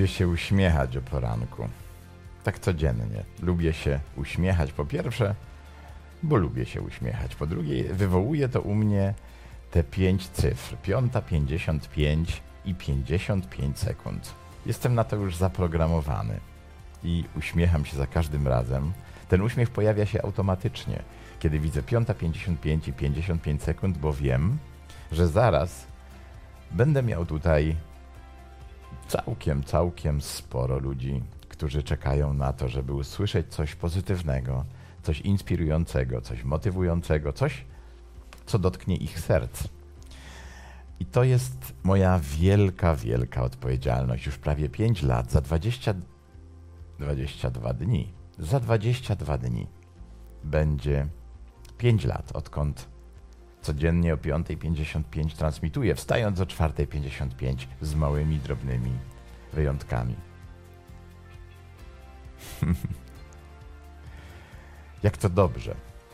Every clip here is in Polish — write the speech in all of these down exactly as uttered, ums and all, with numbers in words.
się uśmiechać o poranku. Tak codziennie. Lubię się uśmiechać po pierwsze, bo lubię się uśmiechać. Po drugie, wywołuje to u mnie te pięć cyfr. Piąta, pięćdziesiąt pięć i pięćdziesiąt pięć sekund. Jestem na to już zaprogramowany i uśmiecham się za każdym razem. Ten uśmiech pojawia się automatycznie, kiedy widzę piąta, pięćdziesiąt pięć i pięćdziesiąt pięć sekund, bo wiem, że zaraz będę miał tutaj całkiem, całkiem sporo ludzi, którzy czekają na to, żeby usłyszeć coś pozytywnego, coś inspirującego, coś motywującego, coś, co dotknie ich serc. I to jest moja wielka, wielka odpowiedzialność. Już prawie pięć lat, za dwadzieścia, dwadzieścia dwa dni. Za dwadzieścia dwa dni będzie pięć lat, odkąd codziennie o piąta pięćdziesiąt pięć transmituję, wstając o czwarta pięćdziesiąt pięć z małymi, drobnymi wyjątkami. Jak to dobrze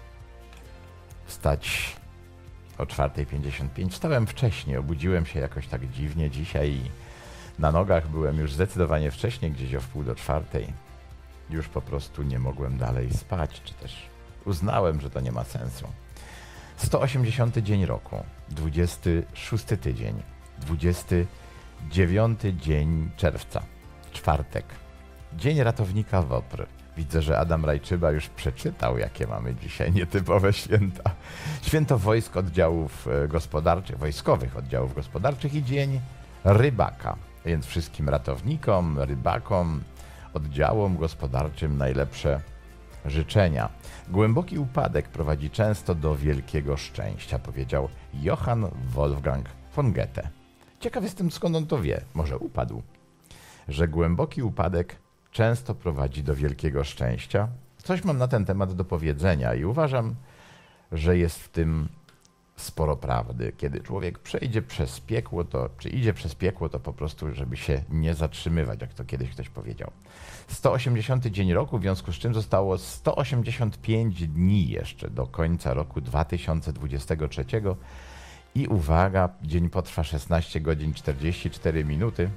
wstać o czwarta pięćdziesiąt pięć. Wstałem wcześniej, obudziłem się jakoś tak dziwnie dzisiaj i na nogach byłem już zdecydowanie wcześniej, gdzieś o wpół do czwartej. Już po prostu nie mogłem dalej spać, czy też uznałem, że to nie ma sensu. sto osiemdziesiąty dzień roku, dwudziesty szósty tydzień, dwudziesty dziewiąty dzień czerwca, czwartek, dzień ratownika W O P R. Widzę, że Adam Rajczyba już przeczytał, jakie mamy dzisiaj nietypowe święta. Święto wojsk oddziałów gospodarczych, wojskowych oddziałów gospodarczych i dzień rybaka. Więc wszystkim ratownikom, rybakom, oddziałom gospodarczym najlepsze życzenia. Głęboki upadek prowadzi często do wielkiego szczęścia, powiedział Johann Wolfgang von Goethe. Ciekaw jestem, skąd on to wie. Może upadł. Że głęboki upadek często prowadzi do wielkiego szczęścia. Coś mam na ten temat do powiedzenia i uważam, że jest w tym sporo prawdy. Kiedy człowiek przejdzie przez piekło, to, czy idzie przez piekło, to po prostu, żeby się nie zatrzymywać, jak to kiedyś ktoś powiedział. sto osiemdziesiąty dzień roku, w związku z czym zostało sto osiemdziesiąt pięć dni jeszcze do końca roku dwa tysiące dwudziestego trzeciego i uwaga, dzień potrwa szesnaście godzin czterdzieści cztery minuty,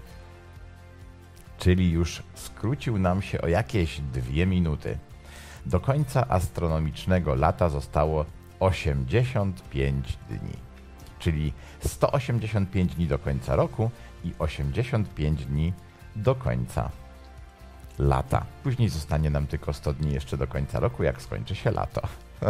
czyli już skrócił nam się o jakieś dwie minuty. Do końca astronomicznego lata zostało osiemdziesiąt pięć dni, czyli sto osiemdziesiąt pięć dni do końca roku i osiemdziesiąt pięć dni do końca lata. Później zostanie nam tylko sto dni jeszcze do końca roku, jak skończy się lato.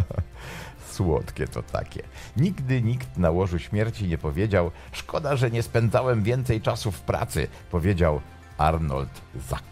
Słodkie to takie. Nigdy nikt na łożu śmierci nie powiedział: szkoda, że nie spędzałem więcej czasu w pracy, powiedział Arnold Zack.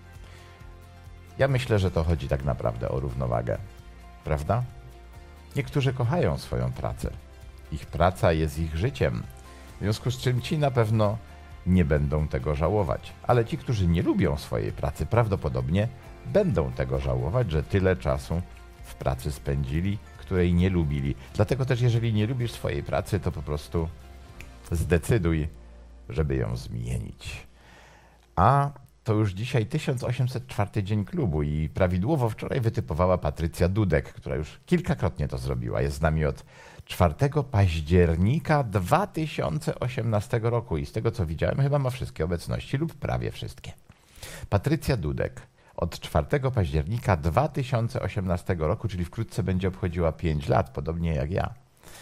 Ja myślę, że to chodzi tak naprawdę o równowagę, prawda? Niektórzy kochają swoją pracę. Ich praca jest ich życiem, w związku z czym ci na pewno nie będą tego żałować. Ale ci, którzy nie lubią swojej pracy, prawdopodobnie będą tego żałować, że tyle czasu w pracy spędzili, której nie lubili. Dlatego też, jeżeli nie lubisz swojej pracy, to po prostu zdecyduj, żeby ją zmienić. A to już dzisiaj tysiąc osiemset czwarty dzień klubu i prawidłowo wczoraj wytypowała Patrycja Dudek, która już kilkakrotnie to zrobiła. Jest z nami od czwartego października dwa tysiące osiemnastego roku i z tego, co widziałem, chyba ma wszystkie obecności lub prawie wszystkie. Patrycja Dudek od czwartego października dwa tysiące osiemnastego roku, czyli wkrótce będzie obchodziła pięć lat, podobnie jak ja.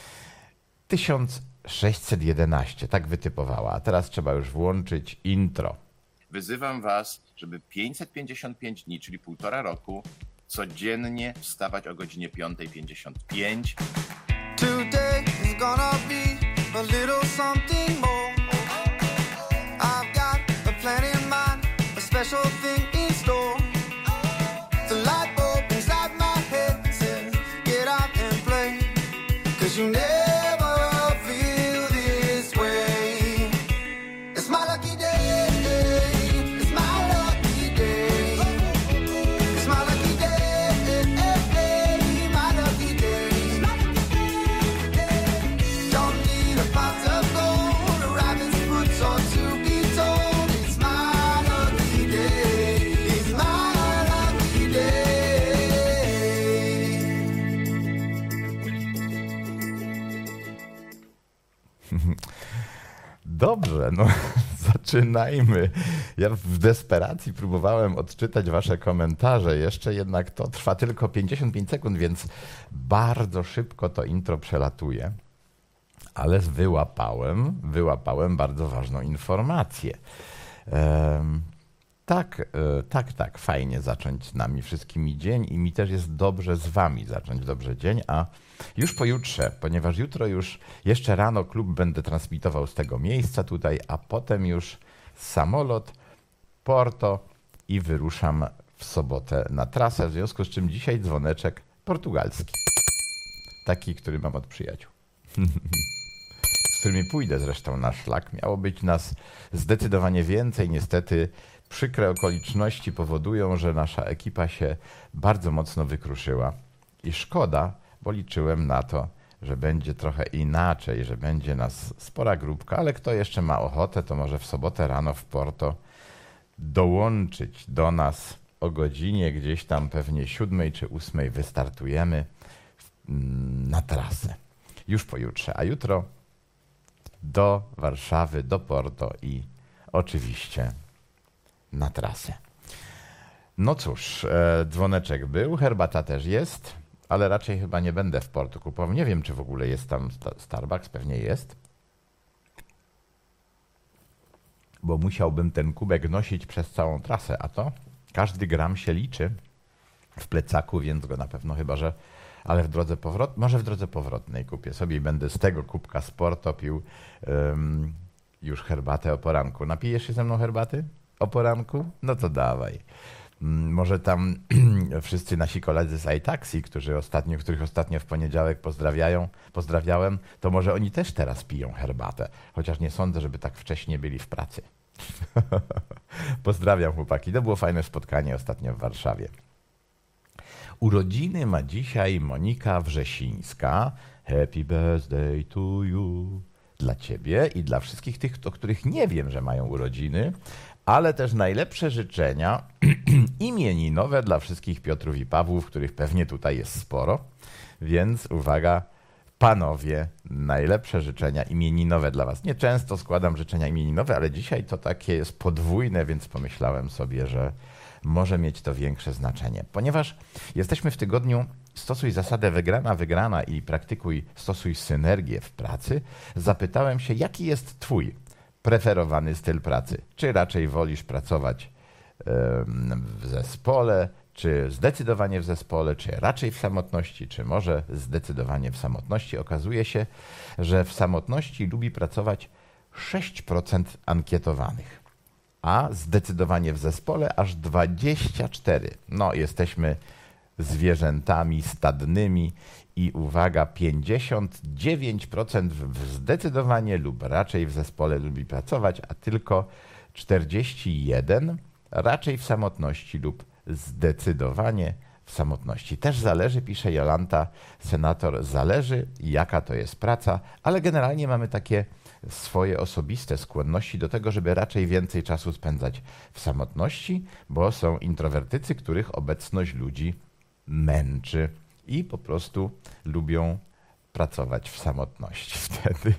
tysiąc sześćset jedenaście, tak wytypowała, a teraz trzeba już włączyć intro. Wyzywam was, żeby pięćset pięćdziesiąt pięć dni, czyli półtora roku, codziennie wstawać o godzinie piąta pięćdziesiąt pięć. Today is gonna be a little something more. I've got a plan in mind, a special thing in store. The light bulb inside my head says, get out and play, 'cause you never feel this way. It's my lucky day. Dobrze, no zaczynajmy. Ja w desperacji próbowałem odczytać wasze komentarze. Jeszcze jednak to trwa tylko pięćdziesiąt pięć sekund, więc bardzo szybko to intro przelatuje. Ale wyłapałem, wyłapałem bardzo ważną informację. Um, tak, e, tak, tak, fajnie zacząć z nami wszystkimi dzień i mi też jest dobrze z wami zacząć dobrze dzień, a już pojutrze, ponieważ jutro już jeszcze rano klub będę transmitował z tego miejsca tutaj, a potem już samolot, Porto i wyruszam w sobotę na trasę, w związku z czym dzisiaj dzwoneczek portugalski. Taki, który mam od przyjaciół. Z którymi pójdę zresztą na szlak. Miało być nas zdecydowanie więcej. Niestety przykre okoliczności powodują, że nasza ekipa się bardzo mocno wykruszyła. I szkoda, bo liczyłem na to, że będzie trochę inaczej, że będzie nas spora grupka, ale kto jeszcze ma ochotę, to może w sobotę rano w Porto dołączyć do nas o godzinie gdzieś tam pewnie siódmej czy ósmej wystartujemy na trasę. Już pojutrze, a jutro do Warszawy, do Porto i oczywiście na trasę. No cóż, e, dzwoneczek był, herbata też jest, ale raczej chyba nie będę w Porto kupował. Nie wiem, czy w ogóle jest tam Starbucks, pewnie jest. Bo musiałbym ten kubek nosić przez całą trasę, a to każdy gram się liczy w plecaku, więc go na pewno chyba, że ale w drodze powrotnej, może w drodze powrotnej kupię sobie i będę z tego kubka z Porto pił um, już herbatę o poranku. Napijesz się ze mną herbaty o poranku? No to dawaj. Um, może tam wszyscy nasi koledzy z iTaxi, którzy ostatnio, których ostatnio w poniedziałek pozdrawiają, pozdrawiałem, to może oni też teraz piją herbatę. Chociaż nie sądzę, żeby tak wcześnie byli w pracy. Pozdrawiam chłopaki. To było fajne spotkanie ostatnio w Warszawie. Urodziny ma dzisiaj Monika Wrzesińska. Happy birthday to you. Dla ciebie i dla wszystkich tych, o których nie wiem, że mają urodziny, ale też najlepsze życzenia imieninowe dla wszystkich Piotrów i Pawłów, których pewnie tutaj jest sporo. Więc uwaga, panowie, najlepsze życzenia imieninowe dla was. Nieczęsto składam życzenia imieninowe, ale dzisiaj to takie jest podwójne, więc pomyślałem sobie, że może mieć to większe znaczenie. Ponieważ jesteśmy w tygodniu stosuj zasadę wygrana, wygrana i praktykuj, stosuj synergię w pracy, zapytałem się, jaki jest twój preferowany styl pracy? Czy raczej wolisz pracować w zespole, czy zdecydowanie w zespole, czy raczej w samotności, czy może zdecydowanie w samotności? Okazuje się, że w samotności lubi pracować sześć procent ankietowanych, a zdecydowanie w zespole aż dwadzieścia cztery procent. No, jesteśmy zwierzętami stadnymi i uwaga, pięćdziesiąt dziewięć procent zdecydowanie lub raczej w zespole lubi pracować, a tylko czterdzieści jeden procent raczej w samotności lub zdecydowanie w samotności. Też zależy, pisze Jolanta, senator, zależy jaka to jest praca, ale generalnie mamy takie swoje osobiste skłonności do tego, żeby raczej więcej czasu spędzać w samotności, bo są introwertycy, których obecność ludzi męczy i po prostu lubią pracować w samotności wtedy.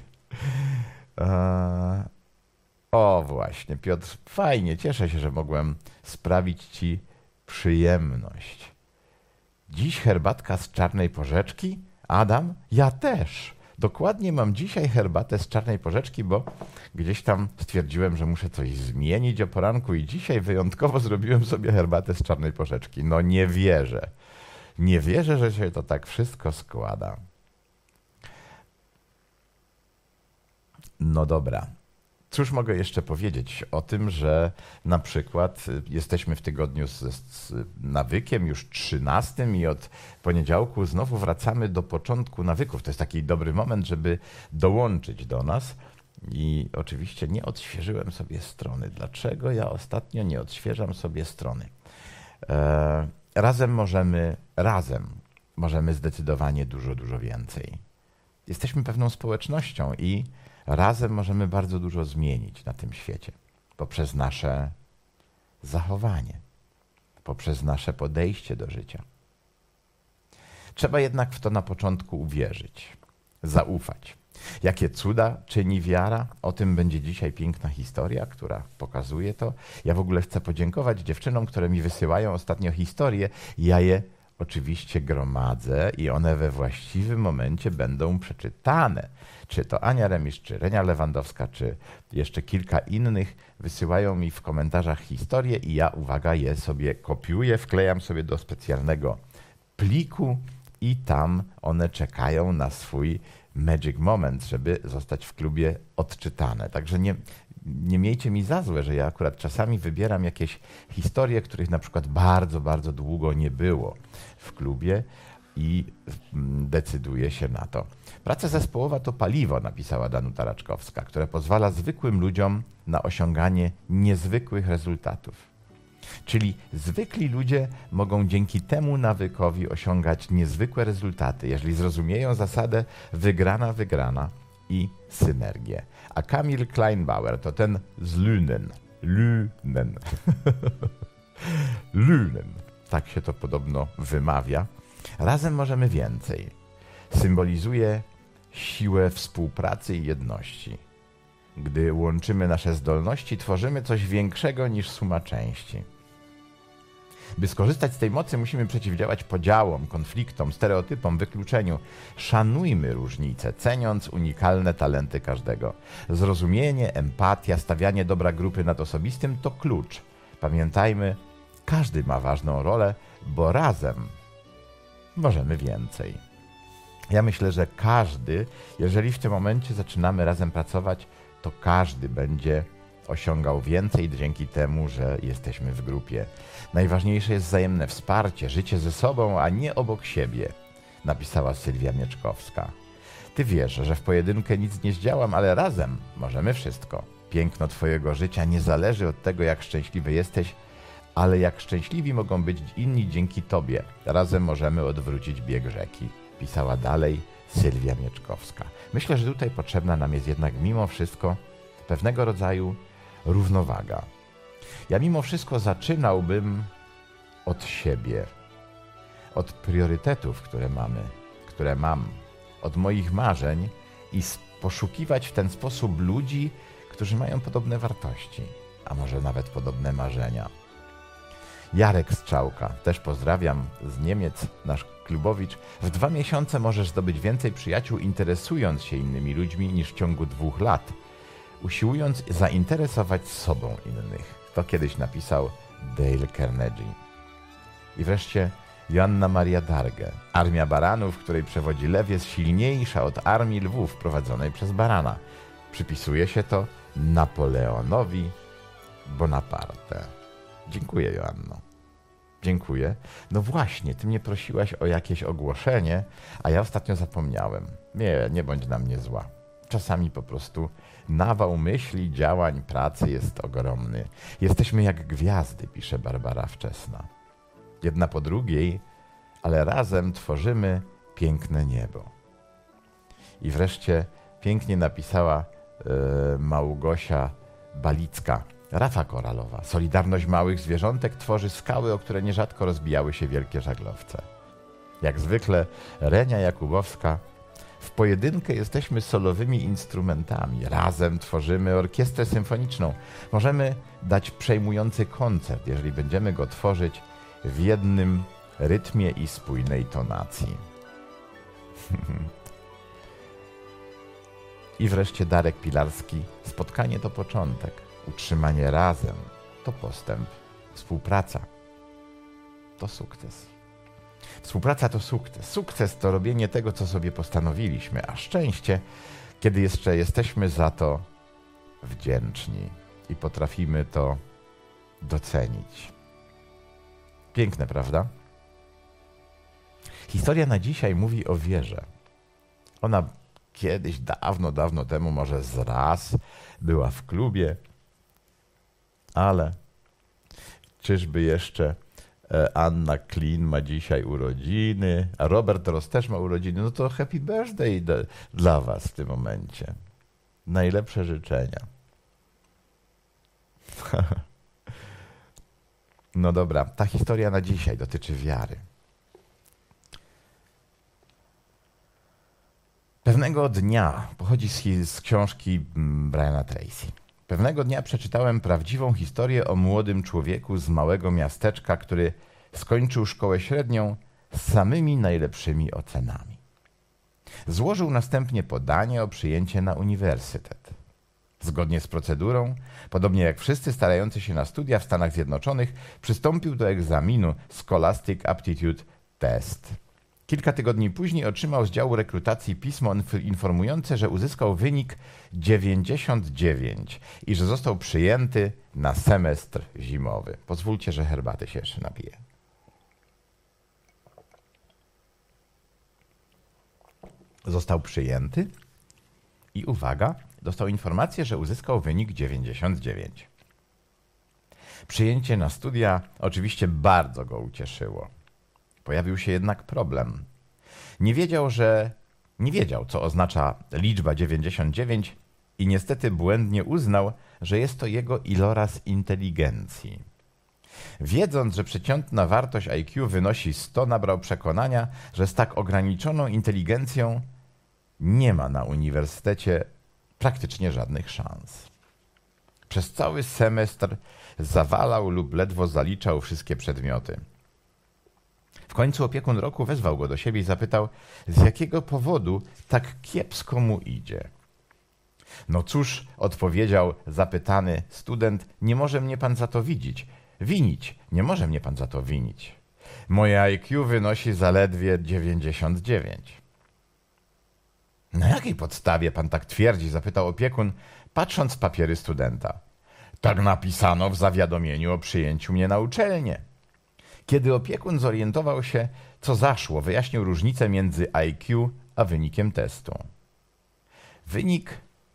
Eee, o właśnie, Piotr, fajnie, cieszę się, że mogłem sprawić ci przyjemność. Dziś herbatka z czarnej porzeczki? Adam? Ja też. Dokładnie mam dzisiaj herbatę z czarnej porzeczki, bo gdzieś tam stwierdziłem, że muszę coś zmienić o poranku i dzisiaj wyjątkowo zrobiłem sobie herbatę z czarnej porzeczki. No nie wierzę. Nie wierzę, że się to tak wszystko składa. No dobra. Cóż mogę jeszcze powiedzieć o tym, że na przykład jesteśmy w tygodniu z, z nawykiem, już trzynastym i od poniedziałku znowu wracamy do początku nawyków. To jest taki dobry moment, żeby dołączyć do nas i oczywiście nie odświeżyłem sobie strony. Dlaczego ja ostatnio nie odświeżam sobie strony? E, razem możemy, razem możemy zdecydowanie dużo, dużo więcej. Jesteśmy pewną społecznością i razem możemy bardzo dużo zmienić na tym świecie poprzez nasze zachowanie, poprzez nasze podejście do życia. Trzeba jednak w to na początku uwierzyć, zaufać. Jakie cuda czyni wiara? O tym będzie dzisiaj piękna historia, która pokazuje to. Ja w ogóle chcę podziękować dziewczynom, które mi wysyłają ostatnio historie. Ja je oczywiście gromadzę i one we właściwym momencie będą przeczytane. Czy to Ania Remisz, czy Renia Lewandowska, czy jeszcze kilka innych wysyłają mi w komentarzach historie i ja, uwaga, je sobie kopiuję, wklejam sobie do specjalnego pliku i tam one czekają na swój magic moment, żeby zostać w klubie odczytane. Także nie, nie miejcie mi za złe, że ja akurat czasami wybieram jakieś historie, których na przykład bardzo, bardzo długo nie było w klubie i decyduję się na to. Praca zespołowa to paliwo, napisała Danuta Raczkowska, które pozwala zwykłym ludziom na osiąganie niezwykłych rezultatów. Czyli zwykli ludzie mogą dzięki temu nawykowi osiągać niezwykłe rezultaty, jeżeli zrozumieją zasadę wygrana, wygrana i synergię. A Kamil Kleinbauer to ten z Lünen. Lünen. Lünen. Tak się to podobno wymawia. Razem możemy więcej. Symbolizuje siłę współpracy i jedności. Gdy łączymy nasze zdolności, tworzymy coś większego niż suma części. By skorzystać z tej mocy, musimy przeciwdziałać podziałom, konfliktom, stereotypom, wykluczeniu. Szanujmy różnice, ceniąc unikalne talenty każdego. Zrozumienie, empatia, stawianie dobra grupy nad osobistym to klucz. Pamiętajmy, każdy ma ważną rolę, bo razem możemy więcej. Ja myślę, że każdy, jeżeli w tym momencie zaczynamy razem pracować, to każdy będzie osiągał więcej dzięki temu, że jesteśmy w grupie. Najważniejsze jest wzajemne wsparcie, życie ze sobą, a nie obok siebie, napisała Sylwia Mieczkowska. Ty wiesz, że w pojedynkę nic nie zdziałam, ale razem możemy wszystko. Piękno twojego życia nie zależy od tego, jak szczęśliwy jesteś, ale jak szczęśliwi mogą być inni dzięki tobie. Razem możemy odwrócić bieg rzeki, pisała dalej Sylwia Mieczkowska. Myślę, że tutaj potrzebna nam jest jednak mimo wszystko pewnego rodzaju równowaga. Ja mimo wszystko zaczynałbym od siebie, od priorytetów, które mamy, które mam, od moich marzeń i poszukiwać w ten sposób ludzi, którzy mają podobne wartości, a może nawet podobne marzenia. Jarek Strzałka, też pozdrawiam z Niemiec, nasz klubowicz. W dwa miesiące możesz zdobyć więcej przyjaciół, interesując się innymi ludźmi, niż w ciągu dwóch lat, usiłując zainteresować sobą innych. To kiedyś napisał Dale Carnegie. I wreszcie Joanna Maria Darge. Armia baranów, której przewodzi lew, jest silniejsza od armii lwów prowadzonej przez barana. Przypisuje się to Napoleonowi Bonaparte. Dziękuję, Joanno. Dziękuję. No właśnie, ty mnie prosiłaś o jakieś ogłoszenie, a ja ostatnio zapomniałem. Nie, nie bądź na mnie zła. Czasami po prostu nawał myśli, działań, pracy jest ogromny. Jesteśmy jak gwiazdy, pisze Barbara Wczesna. Jedna po drugiej, ale razem tworzymy piękne niebo. I wreszcie pięknie napisała e, Małgosia Balicka. Rafa koralowa. Solidarność małych zwierzątek tworzy skały, o które nierzadko rozbijały się wielkie żaglowce. Jak zwykle Renia Jakubowska. W pojedynkę jesteśmy solowymi instrumentami. Razem tworzymy orkiestrę symfoniczną. Możemy dać przejmujący koncert, jeżeli będziemy go tworzyć w jednym rytmie i spójnej tonacji. I wreszcie Darek Pilarski. Spotkanie to początek. Utrzymanie razem to postęp. Współpraca to sukces. Współpraca to sukces. Sukces to robienie tego, co sobie postanowiliśmy, a szczęście, kiedy jeszcze jesteśmy za to wdzięczni i potrafimy to docenić. Piękne, prawda? Historia na dzisiaj mówi o wierze. Ona kiedyś, dawno, dawno temu, może z raz była w klubie, ale czyżby jeszcze Anna Klin ma dzisiaj urodziny, a Robert Ross też ma urodziny, no to happy birthday de, dla was w tym momencie. Najlepsze życzenia. No dobra, ta historia na dzisiaj dotyczy wiary. Pewnego dnia, pochodzi z, z książki Briana Tracy, pewnego dnia przeczytałem prawdziwą historię o młodym człowieku z małego miasteczka, który skończył szkołę średnią z samymi najlepszymi ocenami. Złożył następnie podanie o przyjęcie na uniwersytet. Zgodnie z procedurą, podobnie jak wszyscy starający się na studia w Stanach Zjednoczonych, przystąpił do egzaminu Scholastic Aptitude Test. Kilka tygodni później otrzymał z działu rekrutacji pismo informujące, że uzyskał wynik dziewięćdziesiąt dziewięć i że został przyjęty na semestr zimowy. Pozwólcie, że herbaty się jeszcze napiję. Został przyjęty i uwaga, dostał informację, że uzyskał wynik dziewięćdziesiąt dziewięć. Przyjęcie na studia oczywiście bardzo go ucieszyło. Pojawił się jednak problem. Nie wiedział, że nie wiedział, co oznacza liczba dziewięćdziesiąt dziewięć i niestety błędnie uznał, że jest to jego iloraz inteligencji. Wiedząc, że przeciętna wartość I Q wynosi sto, nabrał przekonania, że z tak ograniczoną inteligencją nie ma na uniwersytecie praktycznie żadnych szans. Przez cały semestr zawalał lub ledwo zaliczał wszystkie przedmioty. W końcu opiekun roku wezwał go do siebie i zapytał, z jakiego powodu tak kiepsko mu idzie. No cóż, odpowiedział zapytany student, nie może mnie pan za to widzieć. Winić, nie może mnie pan za to winić. Moje I Q wynosi zaledwie dziewięćdziesiąt dziewięć. Na jakiej podstawie pan tak twierdzi? Zapytał opiekun, patrząc w papiery studenta. Tak napisano w zawiadomieniu o przyjęciu mnie na uczelnię. Kiedy opiekun zorientował się, co zaszło, wyjaśnił różnicę między I Q a wynikiem testu. Wynik,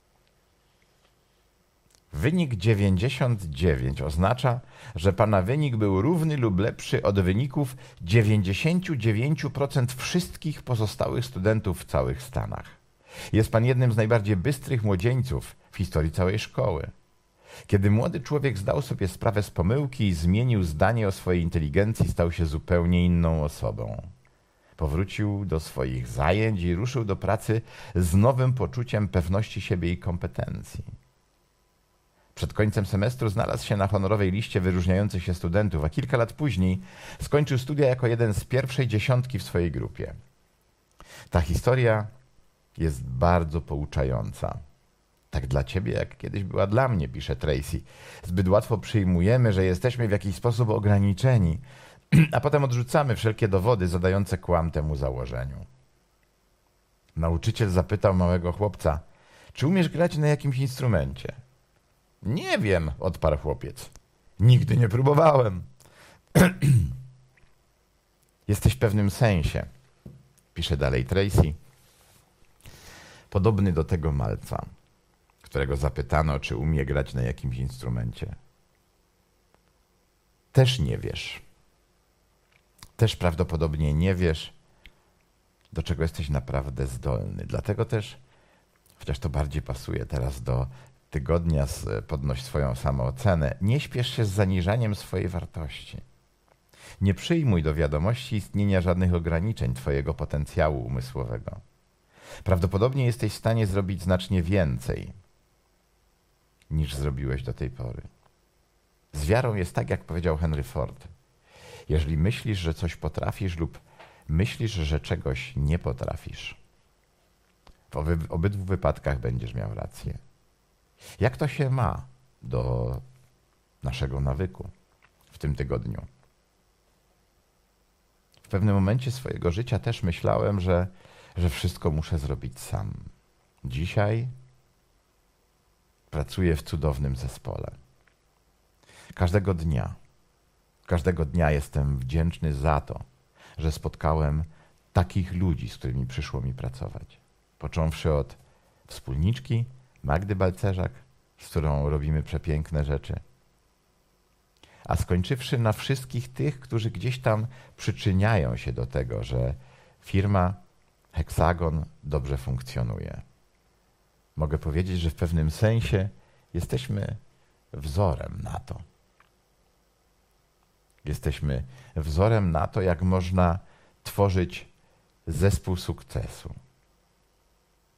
wynik dziewięćdziesiąt dziewięć oznacza, że pana wynik był równy lub lepszy od wyników dziewięćdziesiąt dziewięć procent wszystkich pozostałych studentów w całych Stanach. Jest pan jednym z najbardziej bystrych młodzieńców w historii całej szkoły. Kiedy młody człowiek zdał sobie sprawę z pomyłki i zmienił zdanie o swojej inteligencji, stał się zupełnie inną osobą. Powrócił do swoich zajęć i ruszył do pracy z nowym poczuciem pewności siebie i kompetencji. Przed końcem semestru znalazł się na honorowej liście wyróżniających się studentów, a kilka lat później skończył studia jako jeden z pierwszej dziesiątki w swojej grupie. Ta historia jest bardzo pouczająca. Tak dla ciebie, jak kiedyś była dla mnie, pisze Tracy. Zbyt łatwo przyjmujemy, że jesteśmy w jakiś sposób ograniczeni, a potem odrzucamy wszelkie dowody zadające kłam temu założeniu. Nauczyciel zapytał małego chłopca, czy umiesz grać na jakimś instrumencie? Nie wiem, odparł chłopiec. Nigdy nie próbowałem. Jesteś w pewnym sensie, pisze dalej Tracy, podobny do tego malca, którego zapytano, czy umie grać na jakimś instrumencie. Też nie wiesz. Też prawdopodobnie nie wiesz, do czego jesteś naprawdę zdolny. Dlatego też, chociaż to bardziej pasuje teraz do tygodnia z podnoś swoją samoocenę, nie śpiesz się z zaniżaniem swojej wartości. Nie przyjmuj do wiadomości istnienia żadnych ograniczeń twojego potencjału umysłowego. Prawdopodobnie jesteś w stanie zrobić znacznie więcej, niż zrobiłeś do tej pory. Z wiarą jest tak, jak powiedział Henry Ford. Jeżeli myślisz, że coś potrafisz lub myślisz, że czegoś nie potrafisz, w oby, obydwu wypadkach będziesz miał rację. Jak to się ma do naszego nawyku w tym tygodniu? W pewnym momencie swojego życia też myślałem, że, że wszystko muszę zrobić sam. Dzisiaj pracuję w cudownym zespole. Każdego dnia, każdego dnia jestem wdzięczny za to, że spotkałem takich ludzi, z którymi przyszło mi pracować. Począwszy od wspólniczki Magdy Balcerzak, z którą robimy przepiękne rzeczy, a skończywszy na wszystkich tych, którzy gdzieś tam przyczyniają się do tego, że firma Heksagon dobrze funkcjonuje. Mogę powiedzieć, że w pewnym sensie jesteśmy wzorem na to. Jesteśmy wzorem na to, jak można tworzyć zespół sukcesu.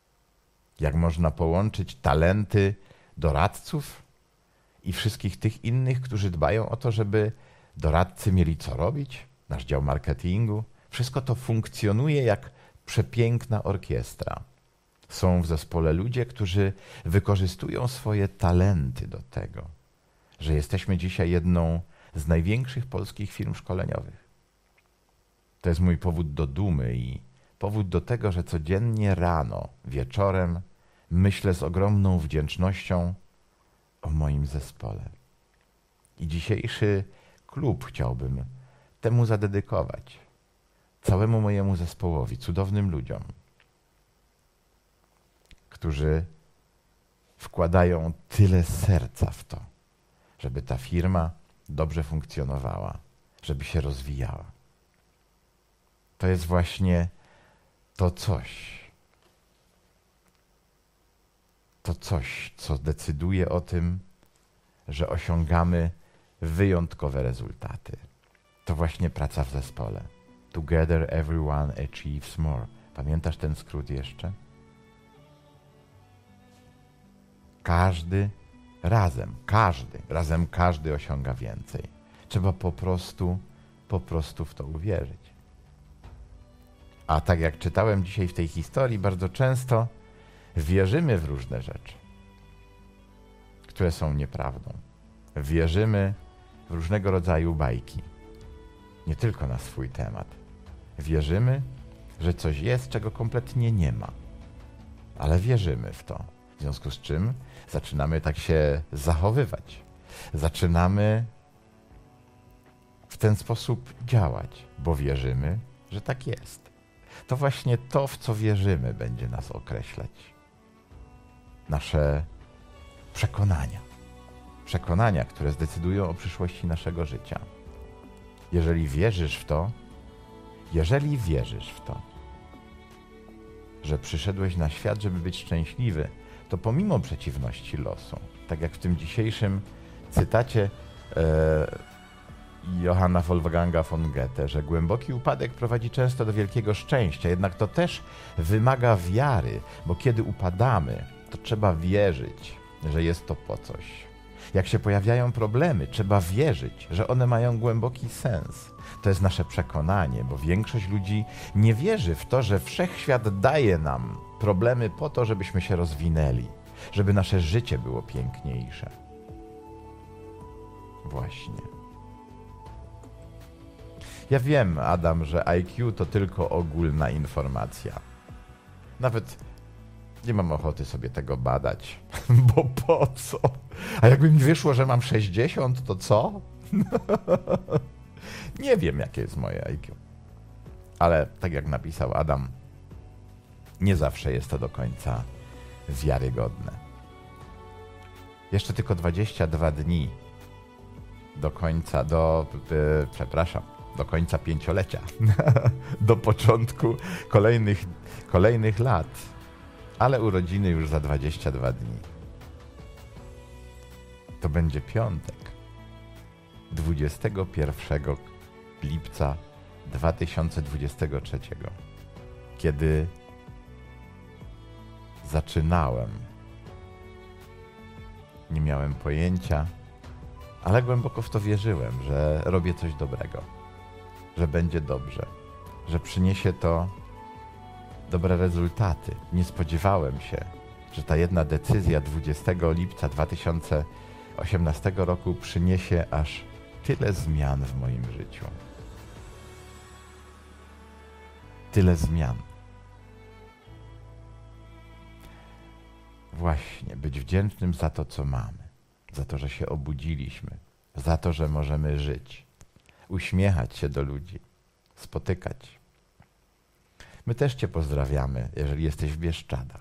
Jak można połączyć talenty doradców i wszystkich tych innych, którzy dbają o to, żeby doradcy mieli co robić, nasz dział marketingu. Wszystko to funkcjonuje jak przepiękna orkiestra. Są w zespole ludzie, którzy wykorzystują swoje talenty do tego, że jesteśmy dzisiaj jedną z największych polskich firm szkoleniowych. To jest mój powód do dumy i powód do tego, że codziennie rano, wieczorem myślę z ogromną wdzięcznością o moim zespole. I dzisiejszy klub chciałbym temu zadedykować. Całemu mojemu zespołowi, cudownym ludziom, którzy wkładają tyle serca w to, żeby ta firma dobrze funkcjonowała, żeby się rozwijała. To jest właśnie to coś, to coś, co decyduje o tym, że osiągamy wyjątkowe rezultaty. To właśnie praca w zespole. Together everyone achieves more. Pamiętasz ten skrót jeszcze? Każdy razem, każdy, razem każdy osiąga więcej. Trzeba po prostu, po prostu w to uwierzyć. A tak jak czytałem dzisiaj w tej historii, bardzo często wierzymy w różne rzeczy, które są nieprawdą. Wierzymy w różnego rodzaju bajki. Nie tylko na swój temat. Wierzymy, że coś jest, czego kompletnie nie ma. Ale wierzymy w to. W związku z czym zaczynamy tak się zachowywać. Zaczynamy w ten sposób działać, bo wierzymy, że tak jest. To właśnie to, w co wierzymy, będzie nas określać. Nasze przekonania. Przekonania, które zdecydują o przyszłości naszego życia. Jeżeli wierzysz w to, jeżeli wierzysz w to, że przyszedłeś na świat, żeby być szczęśliwy, to pomimo przeciwności losu, tak jak w tym dzisiejszym cytacie e, Johanna Wolfganga von Goethe, że głęboki upadek prowadzi często do wielkiego szczęścia, jednak to też wymaga wiary, bo kiedy upadamy, to trzeba wierzyć, że jest to po coś. Jak się pojawiają problemy, trzeba wierzyć, że one mają głęboki sens. To jest nasze przekonanie, bo większość ludzi nie wierzy w to, że wszechświat daje nam problemy po to, żebyśmy się rozwinęli, żeby nasze życie było piękniejsze. Właśnie. Ja wiem, Adam, że I Q to tylko ogólna informacja. Nawet nie mam ochoty sobie tego badać, bo po co? A jakby mi wyszło, że mam sześćdziesiąt, to co? Nie wiem, jakie jest moje I Q. Ale tak jak napisał Adam, nie zawsze jest to do końca wiarygodne. Jeszcze tylko dwadzieścia dwa dni do końca, do, yy, przepraszam, do końca pięciolecia, do początku kolejnych, kolejnych lat, ale urodziny już za dwadzieścia dwa dni. To będzie piątek, dwudziestego pierwszego lipca dwa tysiące dwudziestego trzeciego, kiedy zaczynałem. Nie miałem pojęcia, ale głęboko w to wierzyłem, że robię coś dobrego, że będzie dobrze, że przyniesie to dobre rezultaty. Nie spodziewałem się, że ta jedna decyzja dwudziestego lipca dwa tysiące osiemnastego roku przyniesie aż tyle zmian w moim życiu. Tyle zmian. Właśnie, być wdzięcznym za to, co mamy, za to, że się obudziliśmy, za to, że możemy żyć, uśmiechać się do ludzi, spotykać. My też Cię pozdrawiamy, jeżeli jesteś w Bieszczadach.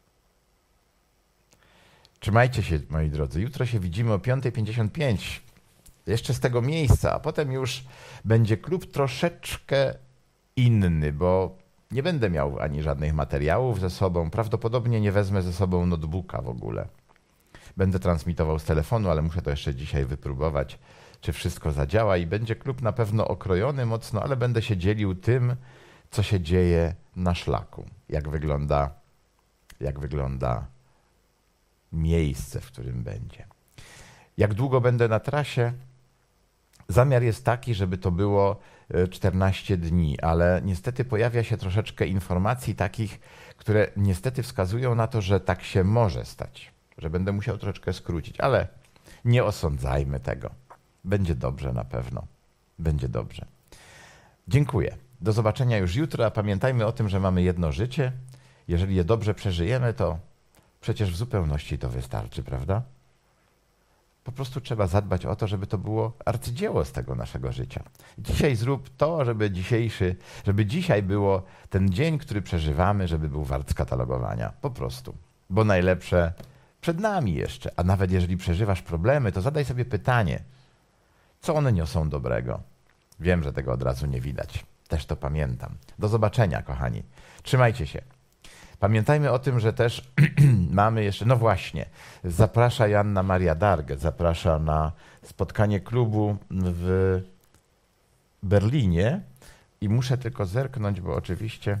Trzymajcie się, moi drodzy. Jutro się widzimy o piąta pięćdziesiąt pięć. Jeszcze z tego miejsca, a potem już będzie klub troszeczkę inny, bo nie będę miał ani żadnych materiałów ze sobą. Prawdopodobnie nie wezmę ze sobą notebooka w ogóle. Będę transmitował z telefonu, ale muszę to jeszcze dzisiaj wypróbować, czy wszystko zadziała i będzie klub na pewno okrojony mocno, ale będę się dzielił tym, co się dzieje na szlaku. Jak wygląda jak wygląda miejsce, w którym będzie. Jak długo będę na trasie? Zamiar jest taki, żeby to było czternaście dni, ale niestety pojawia się troszeczkę informacji takich, które niestety wskazują na to, że tak się może stać, że będę musiał troszeczkę skrócić, ale nie osądzajmy tego. Będzie dobrze na pewno. Będzie dobrze. Dziękuję. Do zobaczenia już jutro, a pamiętajmy o tym, że mamy jedno życie. Jeżeli je dobrze przeżyjemy, to przecież w zupełności to wystarczy, prawda? Po prostu trzeba zadbać o to, żeby to było arcydzieło z tego naszego życia. Dzisiaj zrób to, żeby dzisiejszy, żeby dzisiaj było ten dzień, który przeżywamy, żeby był wart skatalogowania. Po prostu. Bo najlepsze przed nami jeszcze. A nawet jeżeli przeżywasz problemy, to zadaj sobie pytanie, co one niosą dobrego. Wiem, że tego od razu nie widać. Też to pamiętam. Do zobaczenia, kochani. Trzymajcie się. Pamiętajmy o tym, że też mamy jeszcze, no właśnie, zaprasza Joanna Maria Dargę, zaprasza na spotkanie klubu w Berlinie i muszę tylko zerknąć, bo oczywiście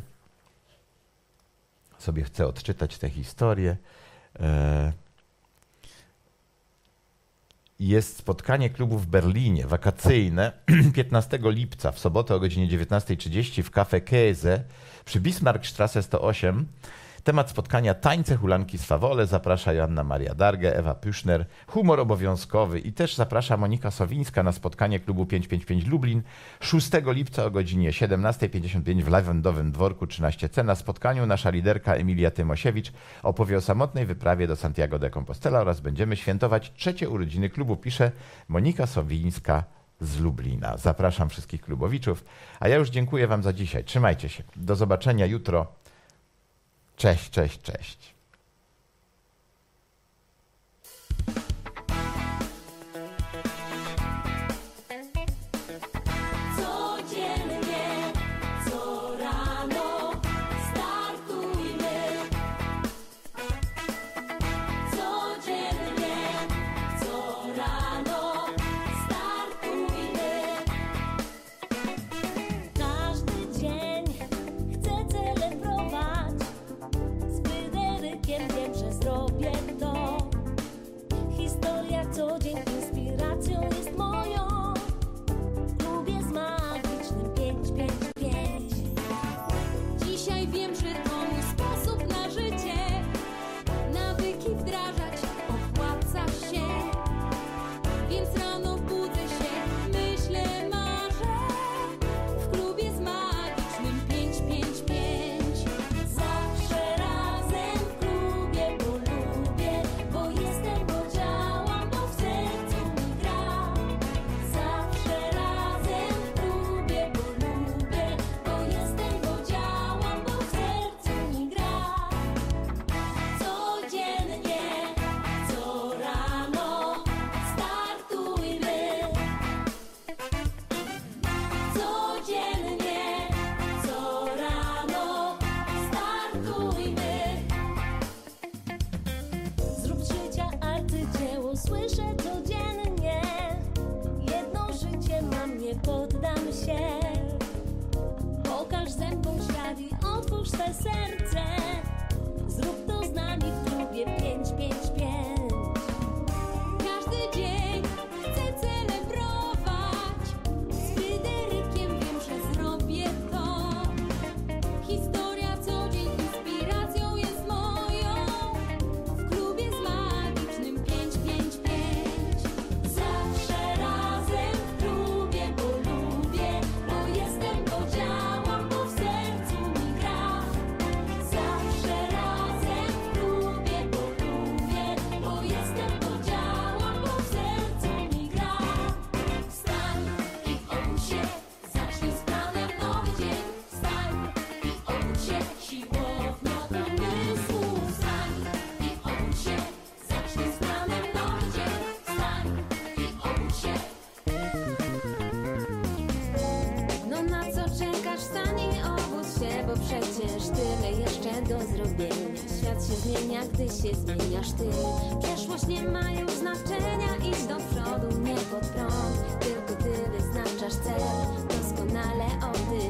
sobie chcę odczytać tę historię. Jest spotkanie klubu w Berlinie, wakacyjne, piętnastego lipca, w sobotę o godzinie dziewiętnastej trzydzieści w Café Käse przy Bismarckstraße sto osiem. Temat spotkania tańce hulanki swawole. Zaprasza Joanna Maria Dargę, Ewa Pyszner, humor obowiązkowy i też zaprasza Monika Sowińska na spotkanie klubu pięćset pięćdziesiąt pięć Lublin szóstego lipca o godzinie siedemnastej pięćdziesiąt pięć w Lawendowym Dworku trzynaście C. Na spotkaniu nasza liderka Emilia Tymosiewicz opowie o samotnej wyprawie do Santiago de Compostela oraz będziemy świętować trzecie urodziny klubu, pisze Monika Sowińska z Lublina. Zapraszam wszystkich klubowiczów, a ja już dziękuję wam za dzisiaj. Trzymajcie się. Do zobaczenia jutro. Cześć, cześć, cześć. Codziennie, co rano startujmy. Codziennie, co rano startujmy. Każdy dzień chcę celebrować. Z Fryderykiem wiem, że zrobię to. Historia co dzień inspiracją jest moją. Lubię z magicznym pięć pięć pięć. Dzisiaj wiem, że to mój sposób na życie. Nawyki wdrażać opłaca się. Więc rano budzę się, myślę, marzę. W klubie z magicznym pięć pięć pięć. Zawsze razem w klubie, bo lubię, bo jestem, bo działam, bo w sercu mi gra. Zawsze razem w klubie, bo lubię, bo jestem, bo działam, bo w sercu mi gra. Codziennie, co rano startujmy. Codziennie, co rano startujmy. Zrób z życia arcydzieło, słyszę codziennie. Jedno życie mam, nie poddam się. Pokaż zębom świat i otwórz swe serce. Zrób to z nami w klubie pięć pięć pięć. Każdy dzień chcę celebrować. Z Fryderykiem wiem, że zrobię to. Historia co dzień inspiracją jest moją. W klubie z magicznym pięć pięć pięć. Zawsze razem w klubie, bo lubię, bo jestem, bo działam, bo w sercu mi gra. Zawsze razem w klubie, bo lubię, bo jestem, bo działam, bo w sercu mi gra. Wstań i obudź się, zacznij z planem nowy dzień. Wstań i obudź się, siłownia umysłu. Wstań i obudź się, zacznij z planem nowy dzień. Wstań i obudź się. No na co czekasz? Wstań i obudź się, bo przecież tyle jeszcze do zrobienia. Świat się zmienia, gdy się zmieniasz ty. Przeszłość nie ma już znaczenia, idź do przodu, nie pod prąd. Tylko ty wyznaczasz cel, doskonale o tym